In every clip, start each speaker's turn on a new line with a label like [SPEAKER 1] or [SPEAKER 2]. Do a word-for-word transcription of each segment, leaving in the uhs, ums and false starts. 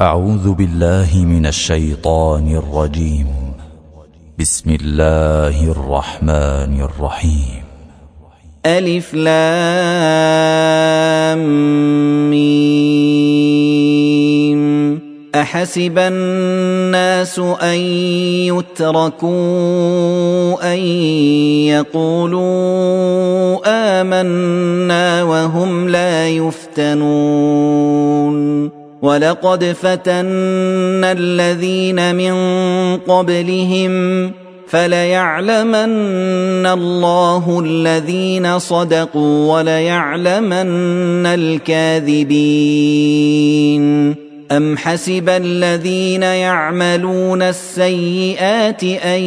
[SPEAKER 1] أعوذ بالله من الشيطان الرجيم. بسم الله الرحمن الرحيم.
[SPEAKER 2] ألف لام ميم. أحسب الناس أن يتركوا أن يقولوا آمنا وهم لا يفتنون ولقد فتنا الذين من قبلهم فليعلمن الله الذين صدقوا وليعلمن الكاذبين. أم حسب الذين يعملون السيئات أن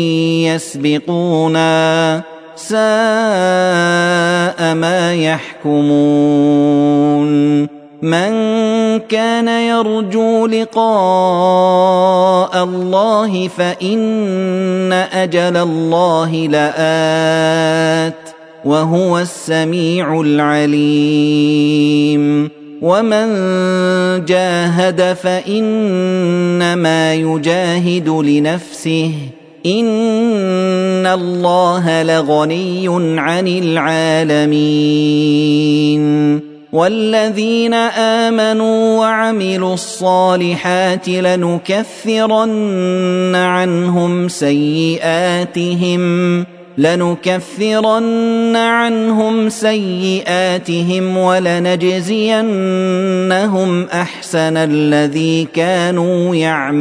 [SPEAKER 2] يسبقونا ساء ما يحكمون. من كان يرجو لقاء الله فإن أجل الله لآت وهو السميع العليم. ومن جاهد فإنما يجاهد لنفسه إن الله لغني عن العالمين. والذين آمنوا وعملوا الصالحات لنكفرن عنهم سيئاتهم لنكفرن عنهم سيئاتهم ولنجزينهم أحسن الذي كانوا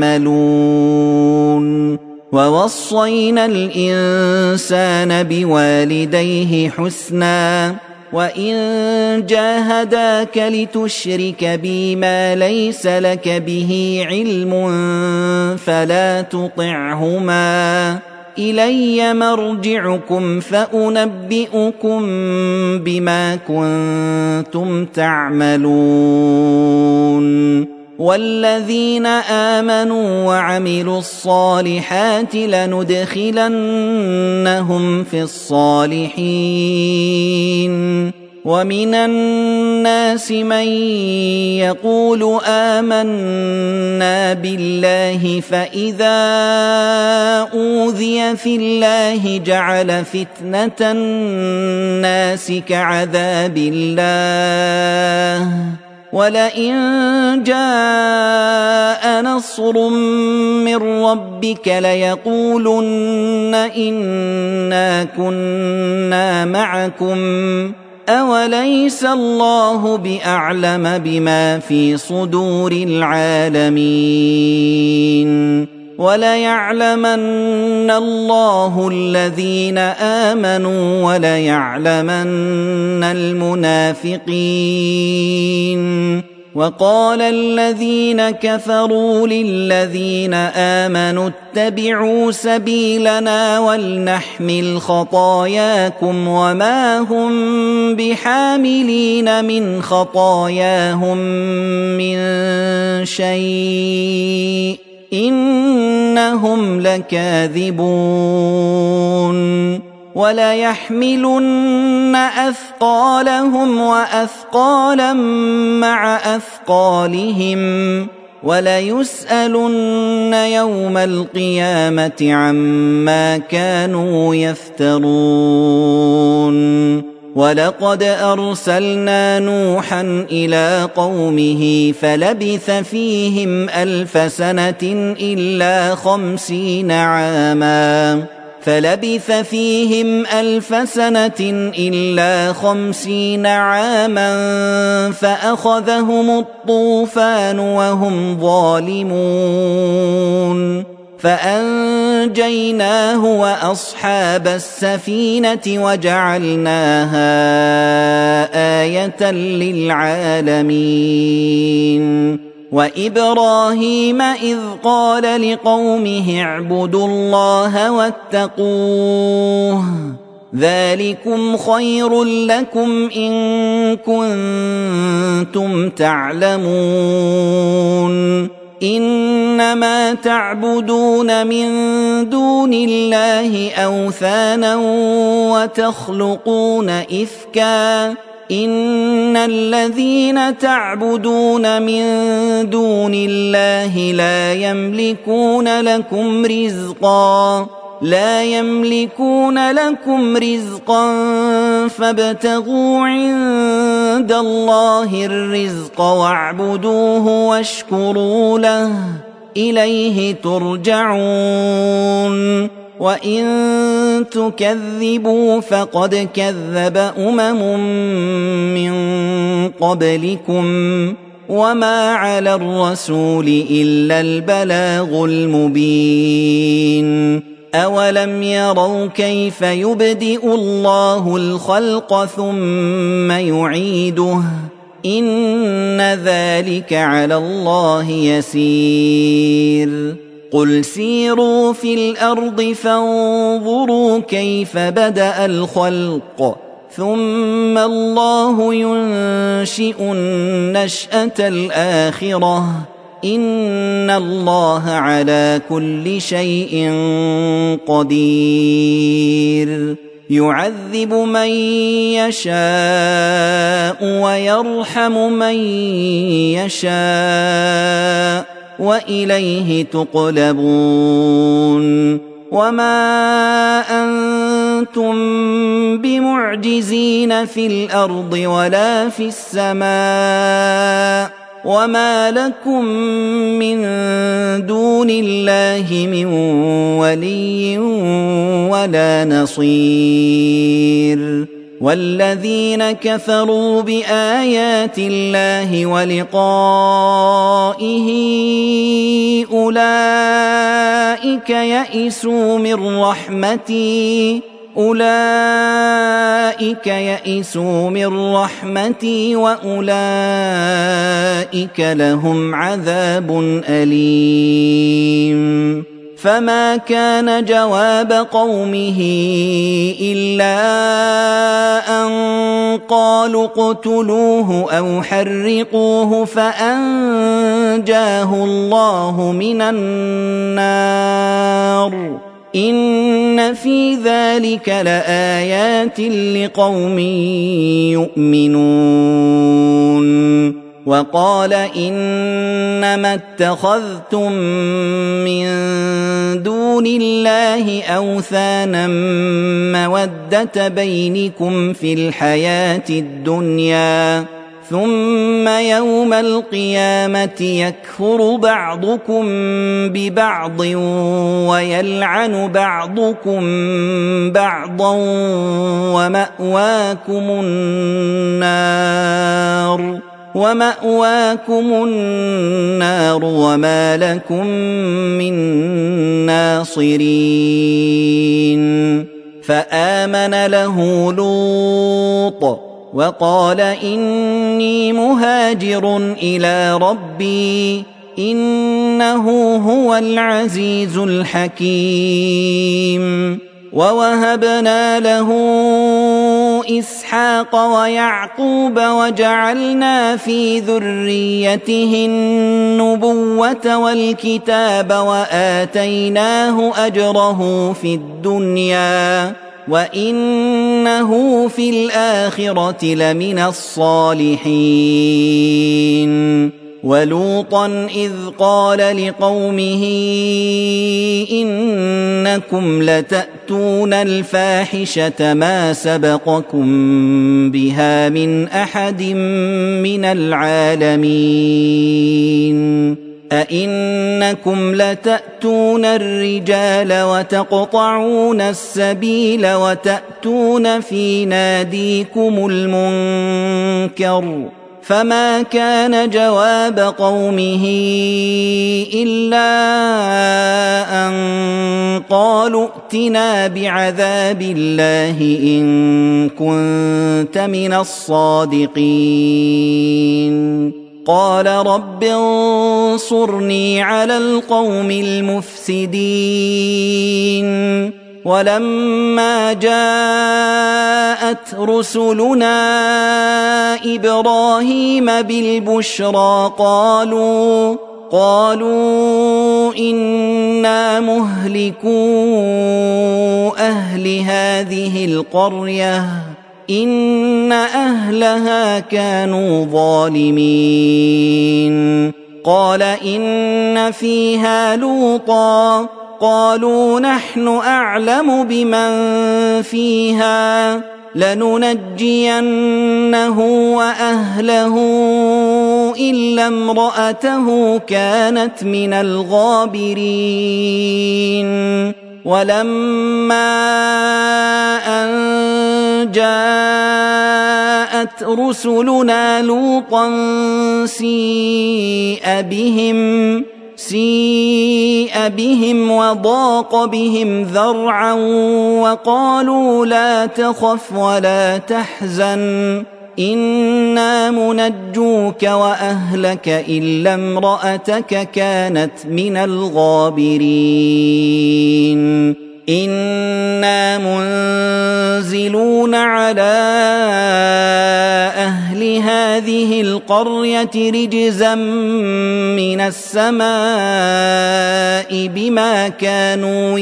[SPEAKER 2] يعملون. ووصينا الإنسان بوالديه حسنا وإن جاهداك لتشرك بي ما ليس لك به علم فلا تطعهما إلي مرجعكم فأنبئكم بما كنتم تعملون. والذين آمنوا وعملوا الصالحات لندخلنهم في الصالحين. ومن الناس من يقول آمنا بالله فإذا أوذي في الله جعل فتنة الناس كعذاب الله ولئن جاء نصر من ربك ليقولن إنا كنا معكم أوليس الله بأعلم بما في صدور العالمين. وليعلمن الله الذين آمنوا وليعلمن المنافقين. وقال الذين كفروا للذين آمنوا اتبعوا سبيلنا ولنحمل خطاياكم وما هم بحاملين من خطاياهم من شيء إنهم لكاذبون. وليحملن أثقالهم وأثقالا مع أثقالهم وليسألن يوم القيامة عما كانوا يفترون. ولقد أرسلنا نوحا إلى قومه فلبث فيهم ألف سنة إلا خمسين عاما فلبث فيهم ألف سنة إلا خمسين عاما فأخذهم الطوفان وهم ظالمون فأنجيناه وأصحاب السفينة وجعلناها آية للعالمين. وإبراهيم إذ قال لقومه اعبدوا الله واتقوه ذلكم خير لكم إن كنتم تعلمون. إنما تعبدون من دون الله أوثانا وتخلقون إفكا إن الذين تعبدون من دون الله لا يملكون لكم رزقا لا يملكون لكم رزقا فابتغوا عند الله الرزق واعبدوه واشكروا له إليه ترجعون وإن تكذبوا فقد كذب أمم من قبلكم وما على الرسول إلا البلاغ المبين أولم يروا كيف يبدئ الله الخلق ثم يعيده إن ذلك على الله يسير قل سيروا في الأرض فانظروا كيف بدأ الخلق ثم الله ينشئ النشأة الآخرة إن الله على كل شيء قدير يعذب من يشاء ويرحم من يشاء وإليه تقلبون وما أنتم بمعجزين في الأرض ولا في السماء وما لكم من دون الله من ولي ولا نصير والذين كفروا بآيات الله ولقائه أولئك يئسوا من رحمتي أولئك يئسوا من رحمتي وأولئك لهم عذاب أليم فما كان جواب قومه إلا أن قالوا اقتلوه أو حرقوه فأنجاه الله من النار إن في ذلك لآيات لقوم يؤمنون وقال إنما اتخذتم من دون الله أوثانا مودة بينكم في الحياة الدنيا ثم يوم القيامة يكفر بعضكم ببعض ويلعن بعضكم بعضا ومأواكم النار ومأواكم النار وما لكم من ناصرين فآمن له لوط وقال إني مهاجر إلى ربي إنه هو العزيز الحكيم ووهبنا له إسحاق ويعقوب وجعلنا في ذريته النبوة والكتاب وآتيناه أجره في الدنيا وإنه في الآخرة لمن الصالحين ولوطا إذ قال لقومه إنكم لتأتون الفاحشة ما سبقكم بها من أحد من العالمين أئنكم لتأتون الرجال وتقطعون السبيل وتأتون في ناديكم المنكر فما كان جواب قومه إلا أن قالوا ائتنا بعذاب الله إن كنت من الصادقين قال رب انصرني على القوم المفسدين ولما جاءت رسلنا إبراهيم بالبشرى قالوا قالوا إنا مهلكو أهل هذه القرية إن أهلها كانوا ظالمين قال إن فيها لوطا قالوا نحن أعلم بمن فيها لننجينه وأهله إلا امرأته كانت من الغابرين ولما أن جاءت رسلنا لوطا سيء بهم سيء بهم وضاق بهم ذرعا وقالوا لا تخف ولا تحزن إنا منجوك وأهلك إلا امرأتك كانت من الغابرين إنا منزلون على أهل هذه القرية رجزا من السماء بما كانوا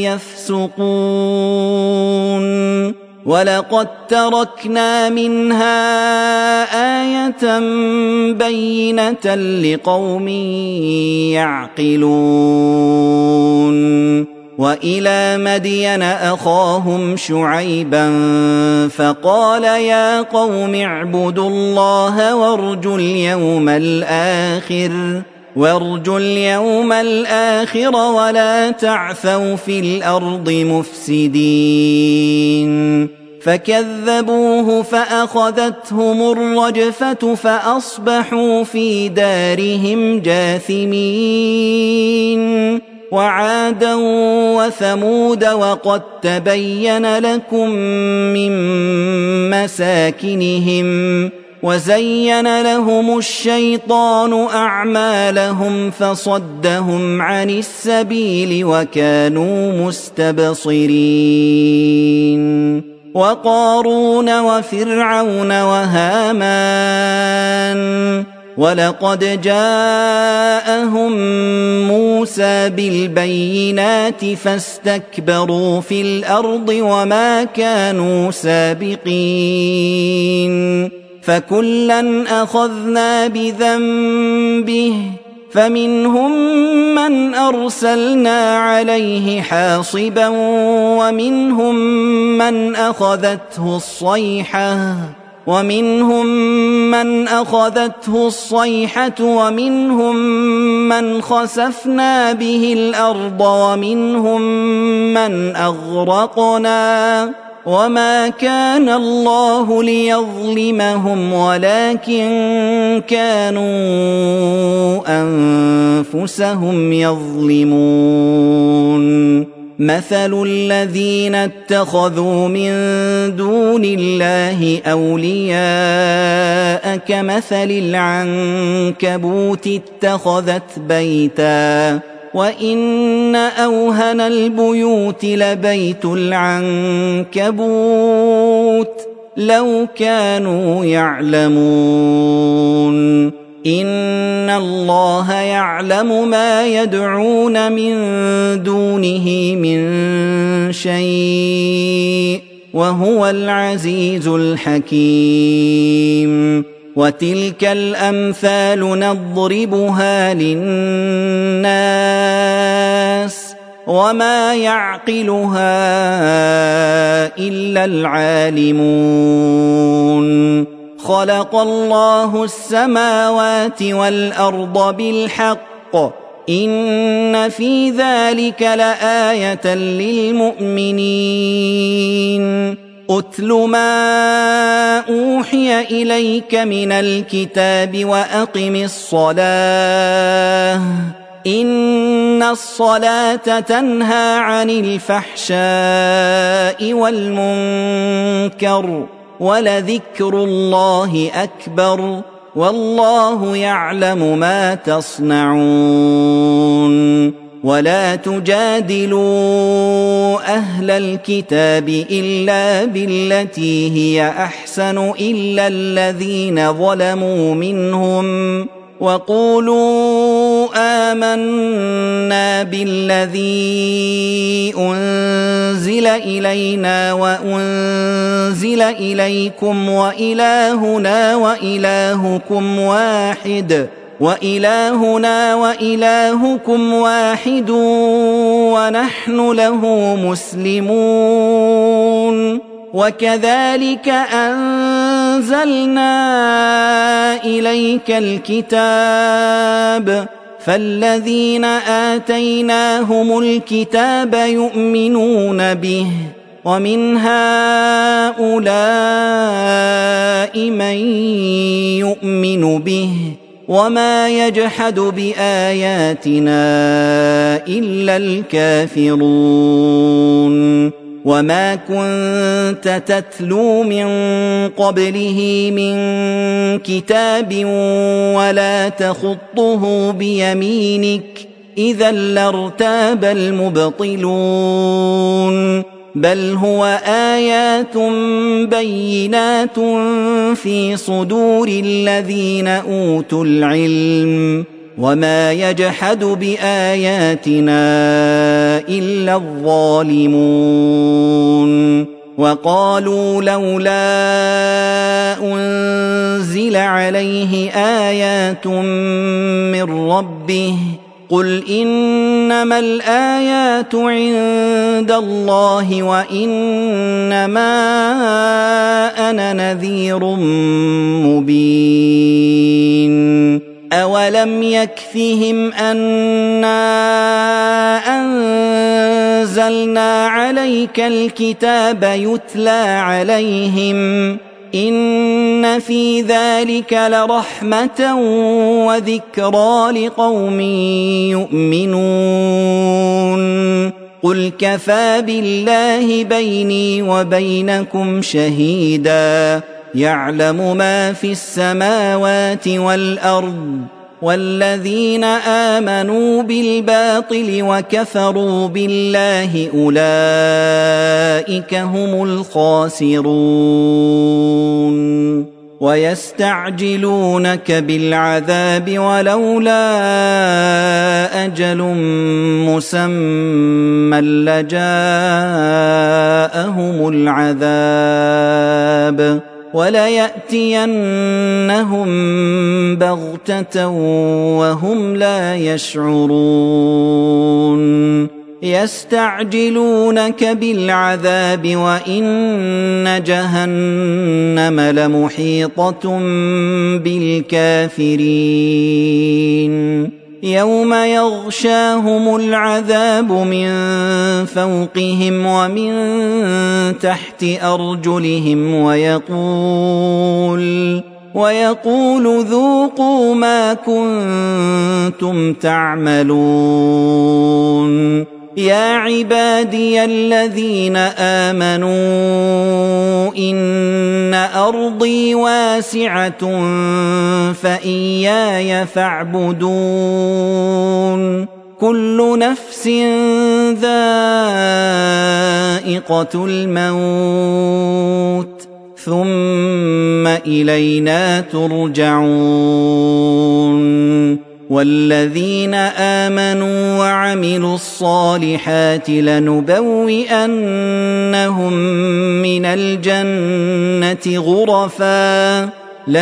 [SPEAKER 2] يفسقون ولقد تركنا منها آية بينة لقوم يعقلون وإلى مدين أخاهم شعيبا فقال يا قوم اعبدوا الله وارجوا اليوم الآخر وارجوا اليوم الآخر ولا تعثوا في الأرض مفسدين فكذبوه فأخذتهم الرجفة فأصبحوا في دارهم جاثمين وعادا وثمود وقد تبين لكم من مساكنهم وزين لهم الشيطان أعمالهم فصدهم عن السبيل وكانوا مستبصرين وقارون وفرعون وهامان ولقد جاءهم موسى بالبينات فاستكبروا في الأرض وما كانوا سابقين فكلا أخذنا بذنبه فمنهم من أرسلنا عليه حاصبا ومنهم من أخذته الصيحة ومنهم من أخذته الصيحة ومنهم من خسفنا به الأرض ومنهم من أغرقنا وما كان الله ليظلمهم ولكن كانوا أنفسهم يظلمون مثل الذين اتخذوا من دون الله أولياء كمثل العنكبوت اتخذت بيتا وإن أوهن البيوت لبيت العنكبوت لو كانوا يعلمون إن الله يعلم ما يدعون من دونه من شيء وهو العزيز الحكيم وتلك الأمثال نضربها للناس وما يعقلها إلا العالمون خلق الله السماوات والأرض بالحق إن في ذلك لآية للمؤمنين أتل ما أوحي إليك من الكتاب وأقم الصلاة إن الصلاة تنهى عن الفحشاء والمنكر ولذكر الله أكبر والله يعلم ما تصنعون ولا تجادلوا أهل الكتاب إلا بالتي هي أحسن إلا الذين ظلموا منهم وقولوا آمنا بالذي أنزل إلينا وأنزل إليكم وإلهنا وإلهكم واحد وإلهنا وإلهكم واحد ونحن له مسلمون وكذلك أنزلنا إليك الكتاب فالذين آتيناهم الكتاب يؤمنون به ومن هؤلاء من يؤمن به وما يجحد بآياتنا إلا الكافرون وما كنت تتلو من قبله من كتاب ولا تخطه بيمينك إذا لارتاب المبطلون بل هو آيات بينات في صدور الذين أوتوا العلم وما يجحد بآياتنا إلا الظالمون وقالوا لولا أنزل عليه آيات من ربه قل إنما الآيات عند الله وإنما أنا نذير مبين أولم يكفهم أنا أنزلنا عليك الكتاب يتلى عليهم إن في ذلك لرحمة وذكرى لقوم يؤمنون قل كفى بالله بيني وبينكم شهيدا يعلم ما في السماوات والأرض والذين آمنوا بالباطل وكفروا بالله أولئك هم الخاسرون ويستعجلونك بالعذاب ولولا أجل مسمى لجاءهم العذاب وليأتينهم بغتة وهم لا يشعرون يستعجلونك بالعذاب وإن جهنم لمحيطة بالكافرين يوم يغشاهم العذاب من فوقهم ومن تحت أرجلهم ويقول ويقول ذوقوا ما كنتم تعملون يا عبادي الذين آمنوا إن أرضي واسعة فإياي فاعبدون كل نفس ذائقة الموت ثم إلينا ترجعون والذين آمنوا وعملوا الصالحات لنبوئنهم من الجنة غرفا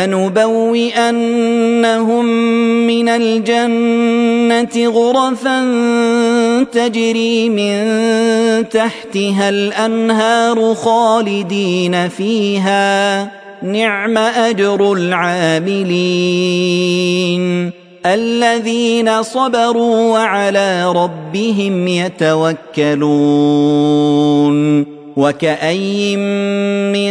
[SPEAKER 2] لنبوئنهم من الجنة غرفا تجري من تحتها الأنهار خالدين فيها نعم أجر العاملين الذين صبروا وعلى ربهم يتوكلون وكأي من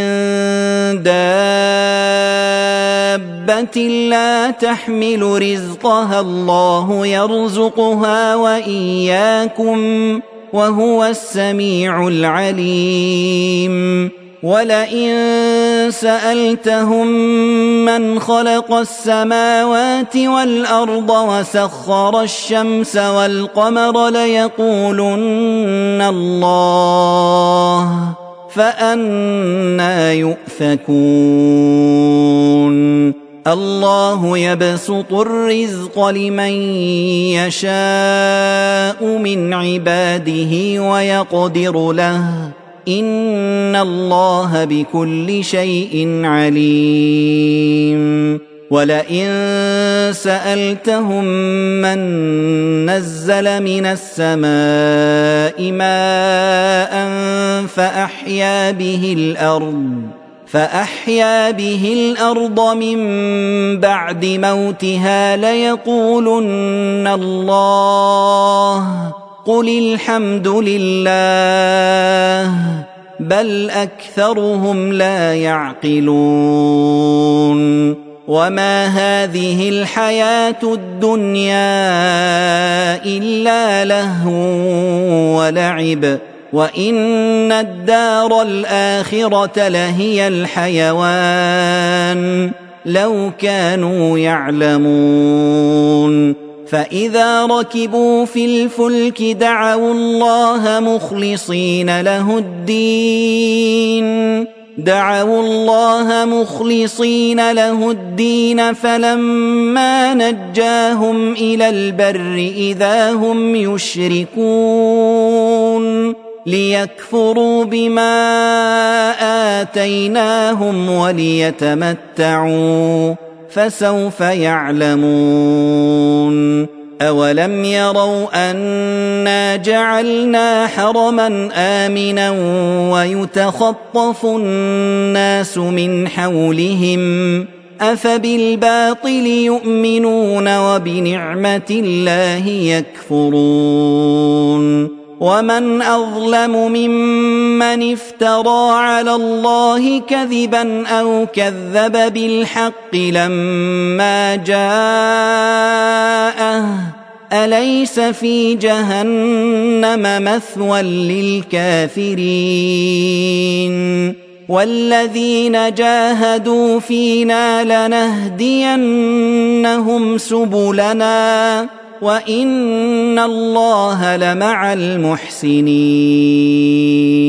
[SPEAKER 2] دابة لا تحمل رزقها الله يرزقها وإياكم وهو السميع العليم ولئن سألتهم من خلق السماوات والأرض وسخر الشمس والقمر ليقولن الله فأنى يؤفكون الله يبسط الرزق لمن يشاء من عباده ويقدر له إن الله بكل شيء عليم ولئن سألتهم من نزل من السماء ماء فأحيا به الأرض فأحيا به الأرض من بعد موتها ليقولن الله قل الحمد لله بل أكثرهم لا يعقلون وما هذه الحياة الدنيا إلا لهو ولعب وإن الدار الآخرة لهي الحيوان لو كانوا يعلمون فإذا ركبوا في الفلك دعوا الله مخلصين له الدين دعوا الله مخلصين له الدين فلما نجاهم إلى البر إذا هم يشركون ليكفروا بما آتيناهم وليتمتعوا فسوف يعلمون أولم يروا أنا جعلنا حرما آمنا ويتخطف الناس من حولهم أفبالباطل يؤمنون وبنعمة الله يكفرون ومن أظلم ممن افترى على الله كذبا أو كذب بالحق لما جاءه أليس في جهنم مثوى للكافرين والذين جاهدوا فينا لنهدينهم سبلنا وإن الله لمع المحسنين